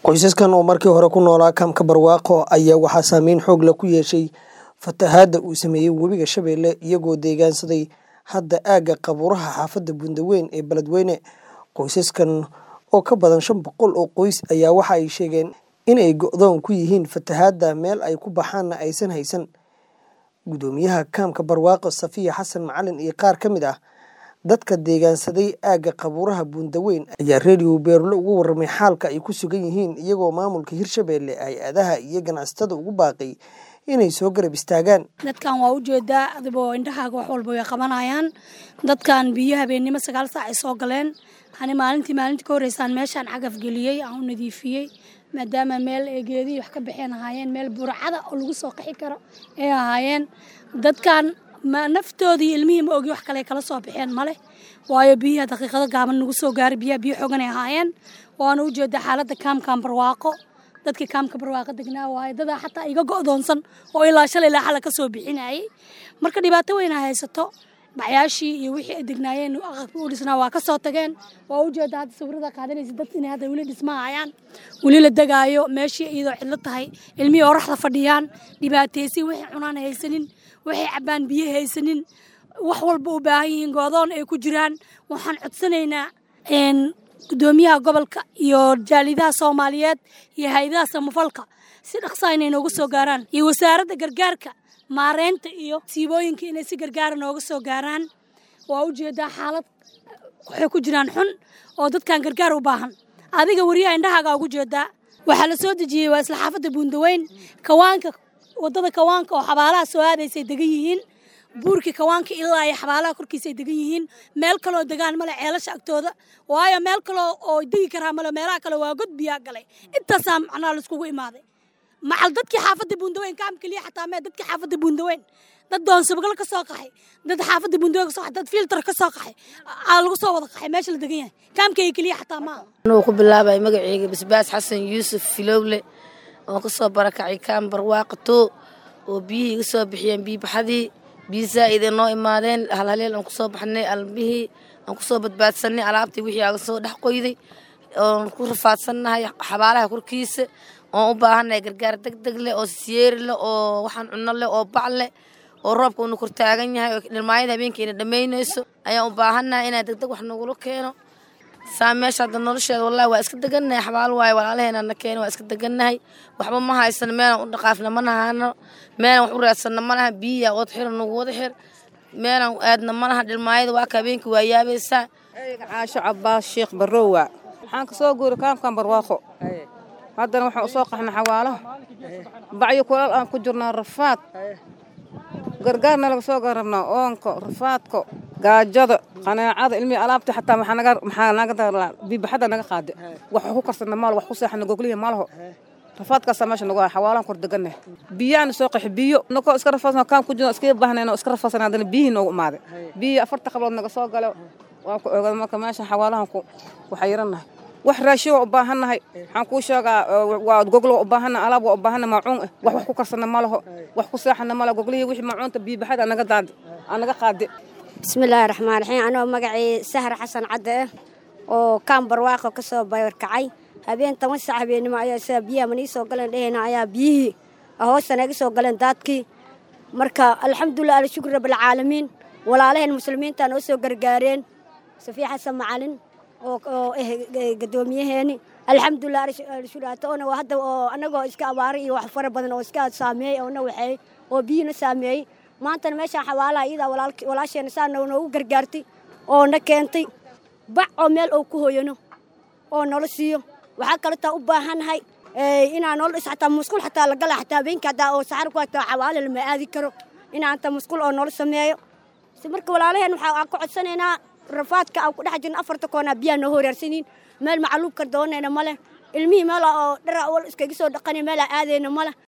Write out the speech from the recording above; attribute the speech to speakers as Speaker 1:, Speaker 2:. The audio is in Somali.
Speaker 1: qoysaskan oo markii hore ku noolaa kaamka barwaaqo ayaa waxaa saameyn xoog leh ku yeeshay fatahaadda uu sameeyey webiga Shabeelle iyagoo deegaansaday hadda aagga qabuuraha xaafadda Bundaweyn ee Beledweyne. Qoysaskan oo ka badan 500 oo qoys ayaa waxa ay sheegeen in ay go'doon ku yihiin fatahaadda meel ay ku baxaanna aysan haysan. Gudoomiyaha kaamka barwaaqo Safiya Xasan Macalin iyo qaar ka mid ah dadka deegaansaday aagga qabuuraha Bundaweyn ayaa Radio Beerlo ugu warramay xaalka ay ku sugan yihiin iyagoo maamulka Hirshabeelle ay adaha iyo ganacsatada ugu baaqay inay soo garab istaagaan.
Speaker 2: Dadkan waa u jeedaa adiboo indhahaaga wax walba way qabanayaan. Dadkan biyo habeenimo 9 saac ay soo galeen. Maalintii ka horeysaan meeshaan cagaf geliyay aan u nadiifiyay maadaama meel ay geedii wax ka bixeen ahaayeen meel burcada oo lagu soo qixi karo ay ahaayeen. Dadkan ma naftoodii ilmihii ma ogi wax kale kala soo bixeen male waayo biyaha daqiiqado gaaban nagu soo gaaray biyo xogan ay ahaayeen. Waana u jeedaa xaaladda kaamkan barwaaqo dadka kaamka barwaaqo degnaa waayo dad xataa iga go'doonsan oo ilaa shalay ilaa xal ka soo bixinayay. Marka dhibaato weyn ay haysato baxyaashii iyo wixii ay degnaayeen aqalka u dhisnaa waa ka soo tageen. Waa u jeedaa hadda sawirada qaadanaysa dad inay hadda wali dhismaayaan wali la dagaayo meeshii iyadoo cidlo tahay ilmihii oraxda fadhiyaan dhibaataysi wixii cunaan haysanin waxay cabaan biyo haysanin wax walba u baahan yihiin goodoon ay ku jiraan. Waxaan codsanaynaa gudoomiyaha gobolka iyo jaalidaha Soomaaliyeed iyo hay'adaha samafalka si dhaqso ah inay noogu soo gaaraan iyo wasaaradda gargaarka maareynta iyo siibooyinka inay si gargaar nooga soo gaaraan. Waa u jeedaa xaalad waxay ku jiraan xun oo dadkan gargaar u baahan. Adiga wariyaha indhahaaga ugu jeedaa waxa la soo dejiyay waa isla xaafadda Bundaweyn kawaanka wadada kawaanka oo xabaalaha soo aadaysay degan yihiin buurki kawaanka ilaa ay xabaalaha korkiisa degan yihiin meel kale oo degaan male ceelasha agtooda waayo meel kale oo digi karaa male meelaha kale waa god biyo galay intaas macnaa la iskugu imaaday macal dadkii xaafadda Bundaweyn kaam kaliya xataa ma dadkii xaafadda Bundaweyn dad doon sabgal ka soo qaxay dad xaafadda Bundaweyn ka soo qaxay dad filter ka soo qaxay lagu soo wada qaxay meesha la degan yahay kaamkay kaliya xataa ma
Speaker 3: anoo ku bilaabay magacayga Basbaas Xasan Yuusuf Filowle oo ka soo barakacay kaam barwaaqo oo biyo iga soo bixiyeen biyo baxadii biyo zaid noo imaadeen halhaleel aan ku soo baxnay albihii aan ku soo badbaadsanay alaabtii wixii aan soo dhax qoyday oo ku rafaadsanahay xabaalaha korkiisa oo u baahanay gargaar degdeg leh oo siyeer leh oo waxaan cunno leh oo bac leh oo roobka uu kor taagan yahay oo dhilmaayada habeenkii dhameynayso ayaan u baahanahay inay degdeg wax nagu keeno saameesha nolosheeda wallahi waa iska degannahay xabaal waay walaalaheena na keen waa iska degannahay waxba ma haysan meel aan u dhaqaafna ma nahano meel wax u raadsanna ma laha biyo oo xir nagu wada xir meel aan aadna ma laha dhilmaayada waa ka habeenkii waa yaabaysaa.
Speaker 4: Caasho Cabbaas Sheekh Barrowa waxaan ka soo guuray kaamkan barwaaqo haddana waxaan u soo qaxnay xawaalaha bacyo kulal aan ku jirnaa rafaad gargaarna laga soo garabnaa oonko rafaadko gaajada qanaacada ilmi alaabta xataa maxaa naga daraa bibaxada naga qaade wax ku karsana maal wax ku seexna gogliya malaho rafaadkaas meesha nagu xawaalan kor deganah biyaan soo qax biyo nako iska rafaasna kaam ku jiro iska baahnayno iska rafaasna hadana biyo noogu imaade biyo 4 qablood naga soo galo waan ku ogaad marka meesha xawaalahan ku waxa yaranahay wax raashin u baahanahay waxaan ku sheegaa waa gogol u baahana alaab u baahana maacuun wax ku karsana malaho wax ku seexna malaho gogliya wixii maacuunta biyo baxada naga daad anaga qaade.
Speaker 5: Bismillahir Rahmanir Rahim anoo magacay Sahar Xasan Cadde oo kaam barwaaqo ka soo bayrkacay habeen 10 saac habeenimo ayaa biyaha mani soo galeen dheena ayaa biyihii hoos naga soo galeen daadkii marka alxamdulillah ala shukr rabbil caalamiin walaalaheen muslimiinta oo soo gargaareen Safiya Xasan Macalin oo gudoomiyaheeni alxamdulillah ala shukr oo hadda anagoo iska abaari iyo wax fara badan oo iska saameeyay oo waxay oo biyina saameeyay maanta meesha xawaalaha iyada walaasheena saan noogu gargaartay oo na keentay bac oo meel oo ku hooyano oo nolol siiyo waxa kale taa u baahanahay inaan nolol xataa musqul xataa la gala xataa beenka daa oo saxar ku taa xawaale lama aadi karo inaan ta musqul oo nolol sameeyo si marka walaalaheen waxa ku codsanaynaa rafaadka aan ku dhex jirno 4 koona biyo noo horeersaneen meel macluub ka doonayna male ilmihii meel oo dhara oo iskaga soo dhaqanay meel aadayna male.